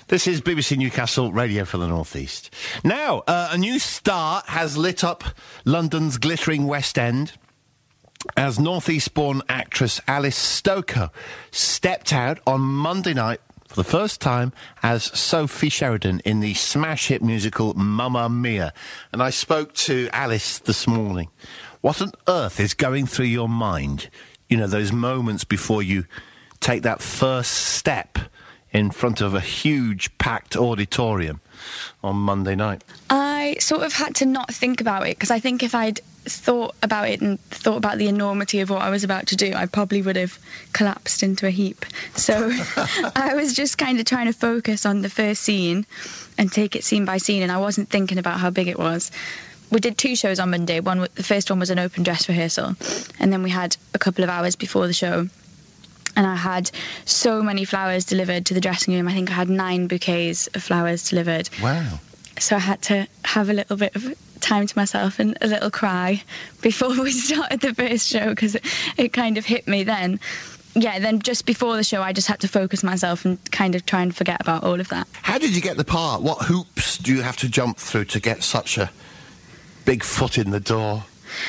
This is BBC Newcastle, Radio for the North East. Now, a new star has lit up London's glittering West End as North East-born actress Alice Stokoe stepped out on Monday night for the first time as Sophie Sheridan in the smash hit musical Mamma Mia. And I spoke to Alice this morning. What on earth is going through your mind? You know, those moments before you take that first step in front of a huge packed auditorium on Monday night. I sort of had to not think about it, because I think if I'd thought about it and thought about the enormity of what I was about to do, I probably would have collapsed into a heap. So I was just kind of trying to focus on the first scene and take it scene by scene, and I wasn't thinking about how big it was. We did 2 shows on Monday. The first one was an open dress rehearsal, and then we had a couple of hours before the show. And I had so many flowers delivered to the dressing room. I think I had 9 bouquets of flowers delivered. Wow. So I had to have a little bit of time to myself and a little cry before we started the first show, because it kind of hit me then. Yeah, then just before the show, I just had to focus myself and kind of try and forget about all of that. How did you get the part? What hoops do you have to jump through to get such a big foot in the door?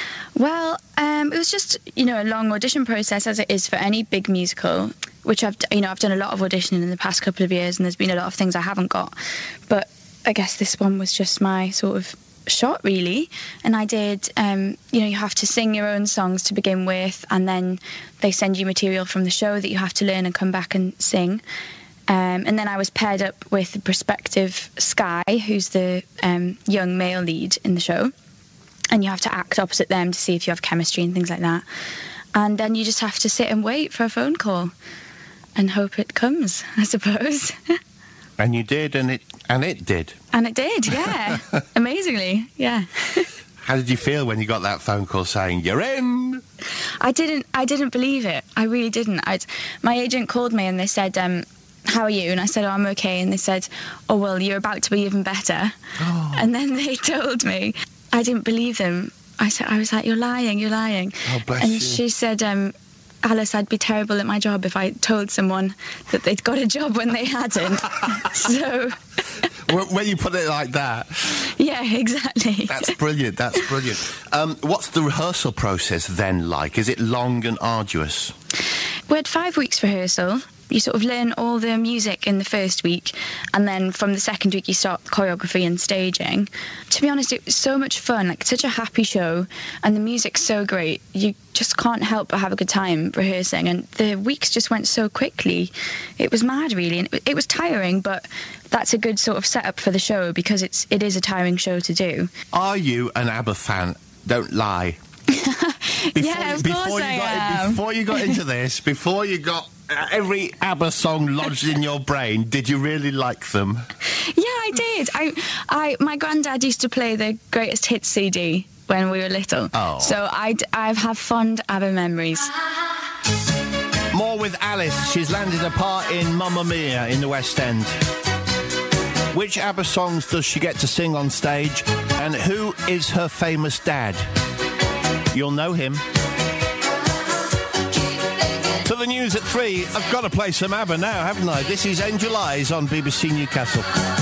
Well, it was just, a long audition process, as it is for any big musical, which I've done a lot of auditioning in the past couple of years, and there's been a lot of things I haven't got. But I guess this one was just my sort of shot, really. And I did, you have to sing your own songs to begin with, and then they send you material from the show that you have to learn and come back and sing. And then I was paired up with the prospective Sky, who's the young male lead in the show. And you have to act opposite them to see if you have chemistry and things like that. And then you just have to sit and wait for a phone call and hope it comes, I suppose. And you did, and it did. And it did, yeah. Amazingly, yeah. How did you feel when you got that phone call saying, "You're in"? I didn't believe it. I really didn't. My agent called me and they said, "How are you?" And I said, "Oh, I'm okay." And they said, "Oh, well, you're about to be even better." Oh. And then they told me. I didn't believe them. I was like, "You're lying, you're lying." Oh, bless you. And she said, "Alice, I'd be terrible at my job if I told someone that they'd got a job when they hadn't." So... When you put it like that... Yeah, exactly. That's brilliant, that's brilliant. What's the rehearsal process then like? Is it long and arduous? We had 5 weeks rehearsal. You sort of learn all the music in the first week, and then from the second week you start choreography and staging. To be honest, it was so much fun, like such a happy show, and the music's so great. You just can't help but have a good time rehearsing, and the weeks just went so quickly. It was mad, really, and it was tiring, but that's a good sort of setup for the show, because it is a tiring show to do. Are you an ABBA fan? Don't lie. Yeah, of course I am. Before you got into this, before you got every ABBA song lodged in your brain, did you really like them? Yeah, I did. My granddad used to play the Greatest Hits CD when we were little. Oh. So I have fond ABBA memories. More with Alice. She's landed a part in Mamma Mia in the West End. Which ABBA songs does she get to sing on stage? And who is her famous dad? You'll know him. To the news at 3. I've got to play some ABBA now, haven't I? This is Angel Eyes on BBC Newcastle.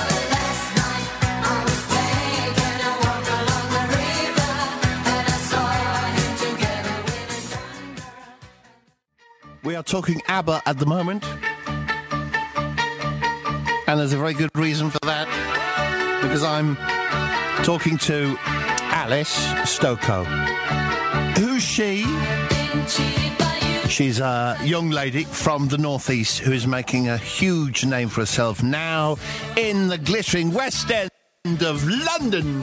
We are talking ABBA at the moment. And there's a very good reason for that. Because I'm talking to Alice Stokoe. Who's she? She's a young lady from the North East who is making a huge name for herself now in the glittering West End of London.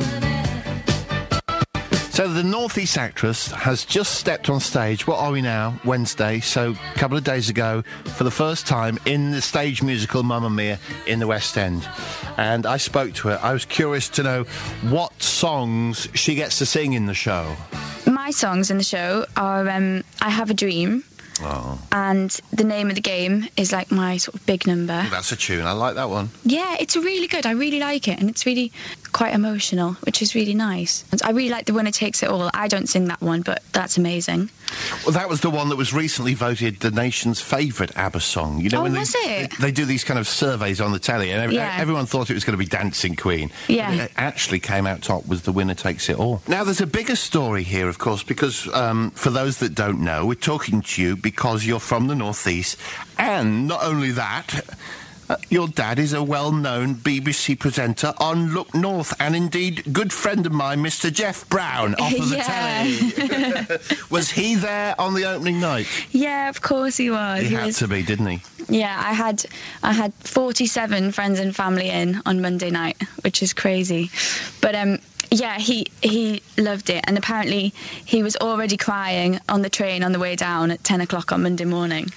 So the North East actress has just stepped on stage. What are we now? Wednesday. So a couple of days ago, for the first time in the stage musical Mamma Mia in the West End. And I spoke to her. I was curious to know what songs she gets to sing in the show. My songs in the show are I Have a Dream. Oh. And The Name of the Game is like my sort of big number. That's a tune. I like that one. Yeah, it's really good. I really like it. And it's really quite emotional, which is really nice. And I really like The Winner Takes It All. I don't sing that one, but that's amazing. Well, that was the one that was recently voted the nation's favourite ABBA song. You know, when was it? They do these kind of surveys on the telly, and everyone thought it was going to be Dancing Queen. Yeah. But it actually came out top with The Winner Takes It All. Now, there's a bigger story here, of course, because for those that don't know, we're talking to you because you're from the North East, and not only that... your dad is a well-known BBC presenter on Look North, and indeed, good friend of mine, Mr. Jeff Brown, off of the telly. Was he there on the opening night? Yeah, of course he was. He had to be, didn't he? Yeah, I had 47 friends and family in on Monday night, which is crazy. But yeah, he loved it, and apparently he was already crying on the train on the way down at 10 o'clock on Monday morning.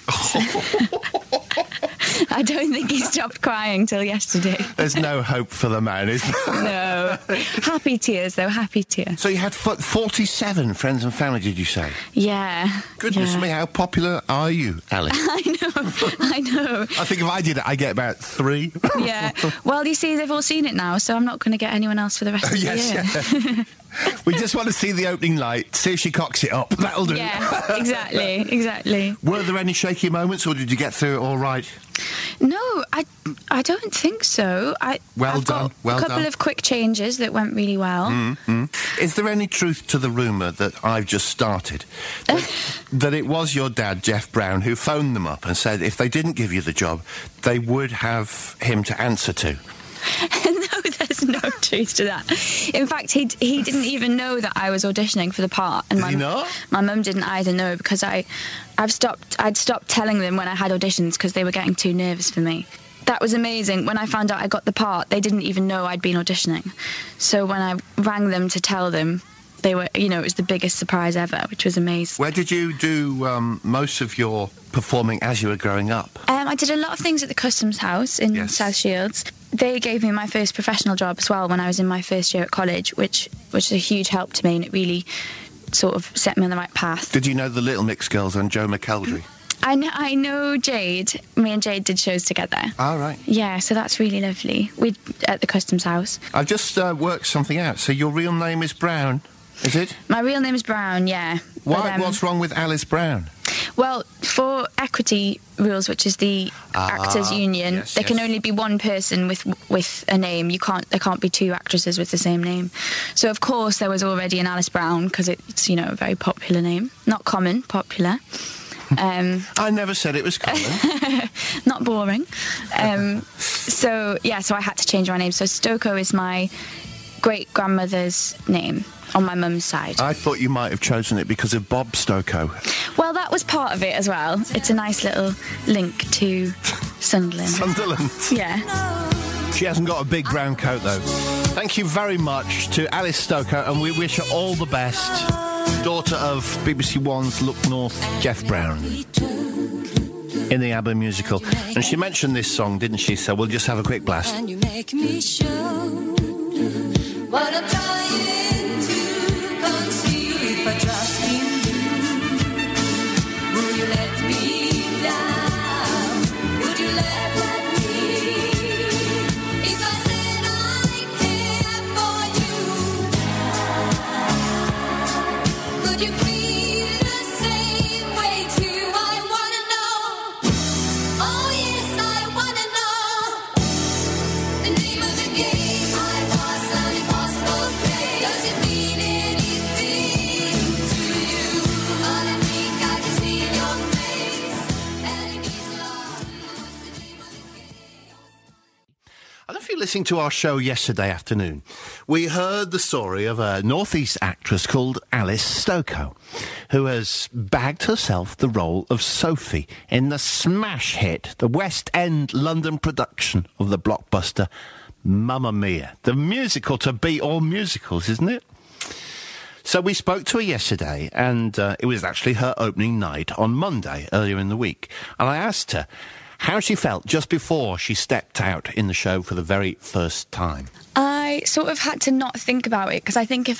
I don't think he stopped crying till yesterday. There's no hope for the man, is there? No. Happy tears, though, happy tears. So you had 47 friends and family, did you say? Yeah. Goodness me, how popular are you, Alice? I know. I think if I did it, I'd get about 3. Yeah. Well, you see, they've all seen it now, so I'm not going to get anyone else for the rest of the year. Yeah. We just want to see the opening light, see if she cocks it up. That'll do. Yeah, exactly. Were there any shaky moments, or did you get through it all right? No, I don't think so. I've got a couple of quick changes that went really well. Mm-hmm. Is there any truth to the rumour that I've just started? That it was your dad, Jeff Brown, who phoned them up and said if they didn't give you the job, they would have him to answer to? No, there's no truth to that. In fact, he didn't even know that I was auditioning for the part. And Did he not? My mum didn't either know, because I'd stopped telling them when I had auditions because they were getting too nervous for me. That was amazing. When I found out I got the part, they didn't even know I'd been auditioning. So when I rang them to tell them, they were, it was the biggest surprise ever, which was amazing. Where did you do most of your performing as you were growing up? I did a lot of things at the Customs House in South Shields. They gave me my first professional job as well when I was in my first year at college, which was a huge help to me, and it really sort of set me on the right path. Did you know the Little Mix Girls and Joe McElderry? I know Jade. Me and Jade did shows together. Oh, right. Yeah, so that's really lovely. At the Customs House. I've just worked something out. So your real name is Brown, is it? My real name is Brown, yeah. Why? What's wrong with Alice Brown? Well, for equity rules, which is the actors' union, there can only be one person with a name. There can't be 2 actresses with the same name. So of course there was already an Alice Brown, because it's a very popular name, not common, popular. I never said it was common. Not boring. So I had to change my name. So Stoko is my great-grandmother's name on my mum's side. I thought you might have chosen it because of Bob Stoko. Well, that was part of it as well. It's a nice little link to Sunderland. Sunderland? Yeah. She hasn't got a big brown coat, though. Thank you very much to Alice Stoko, and we wish her all the best. Daughter of BBC One's Look North, Jeff Brown, in the ABBA musical. And she mentioned this song, didn't she? So we'll just have a quick blast. And you make me show what I'm trying to conceal. If I trust in you, will you let me down? Would you let me? If I said I care for you, could you feel the same way too? I wanna know. Oh yes, I wanna know the name of the game. I was an impossible prey. Does it mean anything to you? All I think I can see in your face, and it means a lot. What's the name of the game? I don't know if you're listening to our show yesterday afternoon. We heard the story of a North East actress called Alice Stoko, who has bagged herself the role of Sophie in the smash hit, the West End London production of the blockbuster Mamma Mia. The musical to beat all musicals, isn't it? So we spoke to her yesterday, and it was actually her opening night on Monday, earlier in the week. And I asked her how she felt just before she stepped out in the show for the very first time. I sort of had to not think about it, because I think if I'd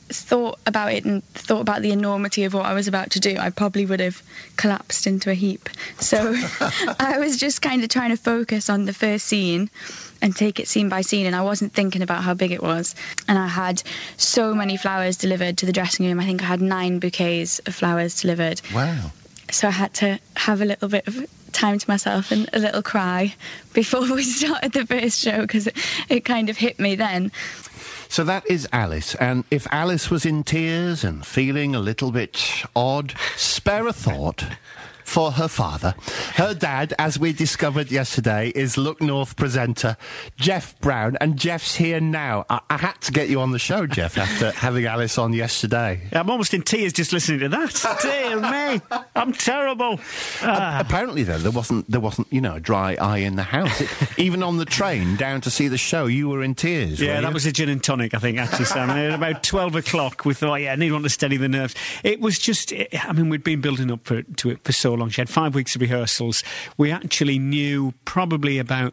thought about it and thought about the enormity of what I was about to do, I probably would have collapsed into a heap. So I was just kind of trying to focus on the first scene and take it scene by scene, and I wasn't thinking about how big it was. And I had so many flowers delivered to the dressing room. I think I had 9 bouquets of flowers delivered. Wow. So I had to have a little bit of time to myself and a little cry before we started the first show, because it kind of hit me then. So that is Alice, and if Alice was in tears and feeling a little bit odd, spare a thought for her father. Her dad, as we discovered yesterday, is Look North presenter Jeff Brown, and Jeff's here now. I had to get you on the show, Jeff, after having Alice on yesterday. I'm almost in tears just listening to that. Dear me, I'm terrible. Apparently, though, there wasn't, a dry eye in the house. Even on the train down to see the show, you were in tears. Yeah, were that you? was a gin and tonic, I think, actually, Sam. At about 12 o'clock, we thought, I need one to steady the nerves. It was just, we'd been building up to it for so long. She had 5 weeks of rehearsals. We actually knew probably about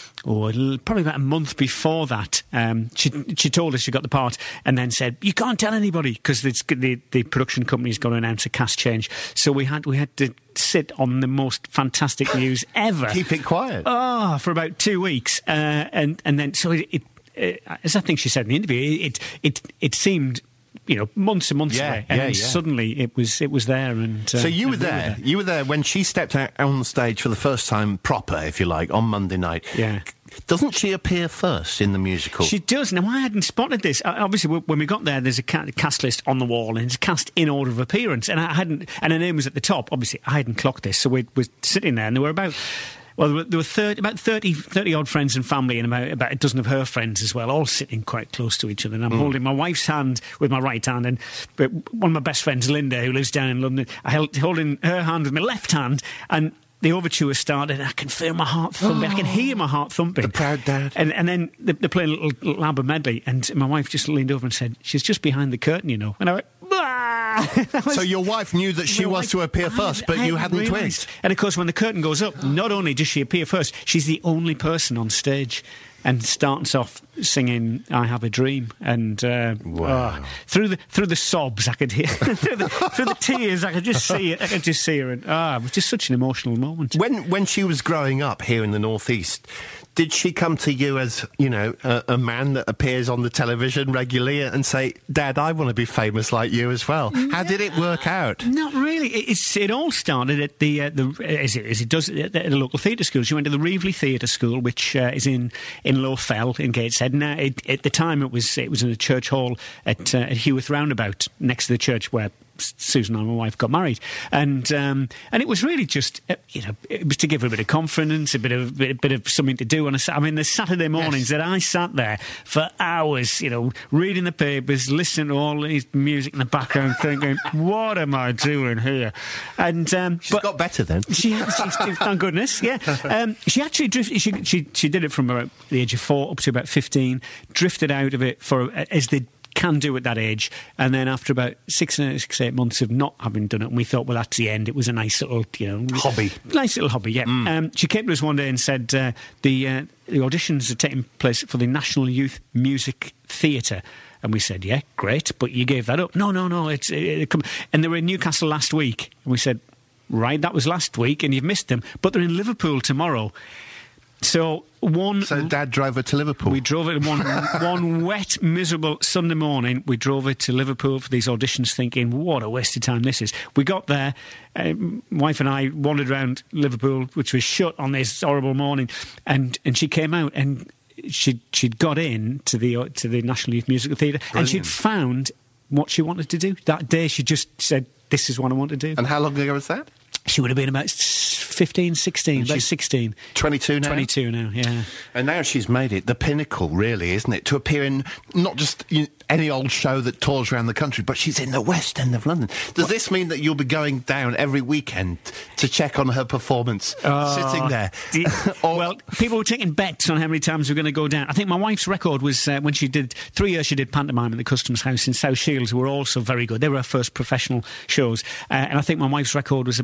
a month before that. She told us she got the part and then said, you can't tell anybody, because the production company's going to announce a cast change. So we had to sit on the most fantastic news ever. Keep it quiet. For about 2 weeks. And then, so it as I think she said in the interview, it seemed, months and months away, and then suddenly it was there. And so you were there. You were there when she stepped out on the stage for the first time proper, if you like, on Monday night. Yeah. Doesn't she appear first in the musical? She does. Now, I hadn't spotted this. Obviously, when we got there, there's a cast list on the wall, and it's cast in order of appearance. And and her name was at the top. Obviously, I hadn't clocked this, so we were sitting there, and there were about... Well, there were about 30 odd friends and family, and about a dozen of her friends as well, all sitting quite close to each other. And I'm holding my wife's hand with my right hand, and one of my best friends, Linda, who lives down in London, holding her hand with my left hand, and the overture started, and I can feel my heart thumping. I can hear my heart thumping. The proud dad. And then they're playing a little ABBA medley, and my wife just leaned over and said, she's just behind the curtain, And I went, so your wife knew that she was to appear first, but you hadn't twigged. And of course, when the curtain goes up, not only does she appear first, she's the only person on stage, and starts off singing "I Have a Dream," and through the sobs I could hear, through the tears I could just see it. I could just see her, and it was just such an emotional moment. When she was growing up here in the Northeast, did she come to you as, a man that appears on the television regularly and say, Dad, I want to be famous like you as well? How did it work out? Not really. It all started at as it does at the local theatre school. She went to the Reevely Theatre School, which is in Low Fell in Gateshead. Now, at the time, it was in a church hall at Heworth Roundabout, next to the church where Susan and my wife got married, and it was really just it was to give her a bit of confidence, a bit of something to do on the Saturday mornings that I sat there for hours, reading the papers, listening to all this music in the background, thinking, what am I doing here? And she's got better then. She thank goodness, yeah. She actually drifted. She did it from about the age of 4 up to about 15. Drifted out of it as they can do at that age, and then after about 6-8 months of not having done it, and we thought, well, that's the end. It was a nice little, hobby. Nice little hobby, yeah. She came to us one day and said the auditions are taking place for the National Youth Music Theatre. And we said, yeah, great, but you gave that up. No, and they were in Newcastle last week. And we said, right, that was last week, and you've missed them, but they're in Liverpool tomorrow. So Dad drove her to Liverpool. We drove it one wet, miserable Sunday morning. We drove it to Liverpool for these auditions, thinking, what a waste of time this is. We got there. Wife and I wandered around Liverpool, which was shut on this horrible morning, and she came out and she'd got in to the National Youth Musical Theatre, and she'd found what she wanted to do that day. She just said, "This is what I want to do." And how long ago was that? She would have been about 15, 16, about 16. 22 now? 22 now, yeah. And now she's made it the pinnacle, really, isn't it? To appear in not just any old show that tours around the country, but she's in the West End of London. Does this mean that you'll be going down every weekend to check on her performance, sitting there? Well, people were taking bets on how many times we're going to go down. I think my wife's record was when she did 3 years, she did pantomime at the Customs House in South Shields, who were also very good. They were her first professional shows. And I think my wife's record was about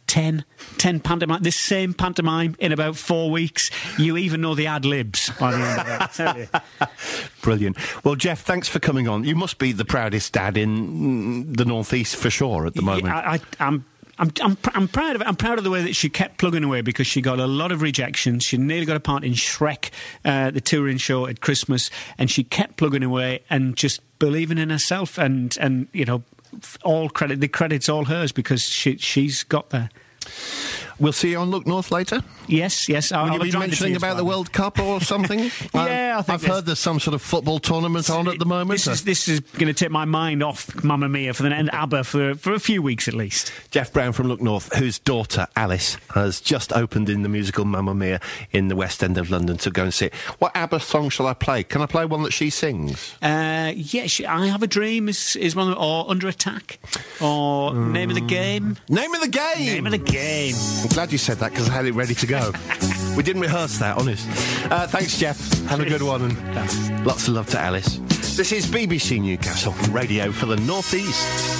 10 pantomime, this same pantomime in about 4 weeks. You even know the ad-libs by the end of that, tell you. Brilliant. Well, Jeff, thanks for coming on. You must be the proudest dad in the North East for sure at the moment. Yeah, I'm proud of it. I'm proud of the way that she kept plugging away, because she got a lot of rejections. She nearly got a part in Shrek, the touring show at Christmas, and she kept plugging away and just believing in herself. And you know, the credit's all hers, because she's got there. We'll see you on Look North later. Yes. Will you be mentioning about the World Cup or something? Yeah, I think I've heard there's some sort of football tournament on at the moment. This is going to take my mind off Mamma Mia and ABBA for a few weeks at least. Jeff Brown from Look North, whose daughter Alice has just opened in the musical Mamma Mia in the West End of London, to go and see it. What ABBA song shall I play? Can I play one that she sings? I Have a Dream is one, or Under Attack, or Name of the Game. Name of the Game. Name of the Game. I'm glad you said that, because I had it ready to go. We didn't rehearse that, honest. Thanks, Jeff. Have a good one, and lots of love to Alice. This is BBC Newcastle, radio for the North East.